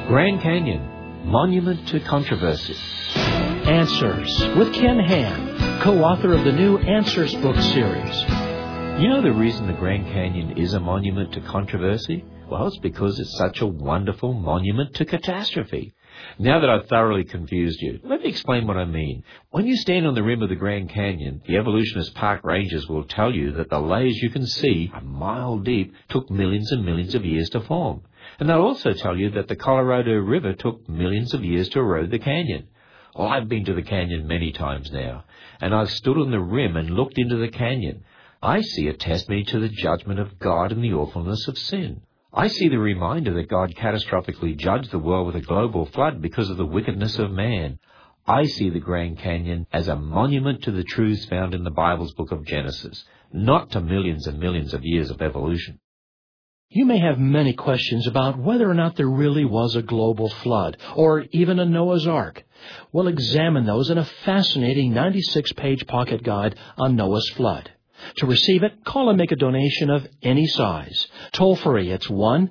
Grand Canyon, Monument to Controversy. Answers with Ken Ham, co-author of the new Answers book series. You know the reason the Grand Canyon is a monument to controversy? Well, it's because it's such a wonderful monument to catastrophe. Now that I've thoroughly confused you, let me explain what I mean. When you stand on the rim of the Grand Canyon, the evolutionist park rangers will tell you that the layers you can see, a mile deep, took millions and millions of years to form. And they'll also tell you that the Colorado River took millions of years to erode the canyon. Well, I've been to the canyon many times now, and I've stood on the rim and looked into the canyon. I see a testimony to the judgment of God and the awfulness of sin. I see the reminder that God catastrophically judged the world with a global flood because of the wickedness of man. I see the Grand Canyon as a monument to the truths found in the Bible's book of Genesis, not to millions and millions of years of evolution. You may have many questions about whether or not there really was a global flood, or even a Noah's Ark. We'll examine those in a fascinating 96-page pocket guide on Noah's flood. To receive it, call and make a donation of any size. Toll free, it's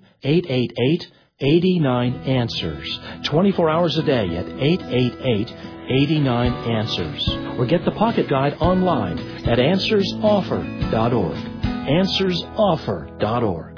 1-888-89-ANSWERS. 24 hours a day at 888-89-ANSWERS. Or get the pocket guide online at AnswersOffer.org. AnswersOffer.org.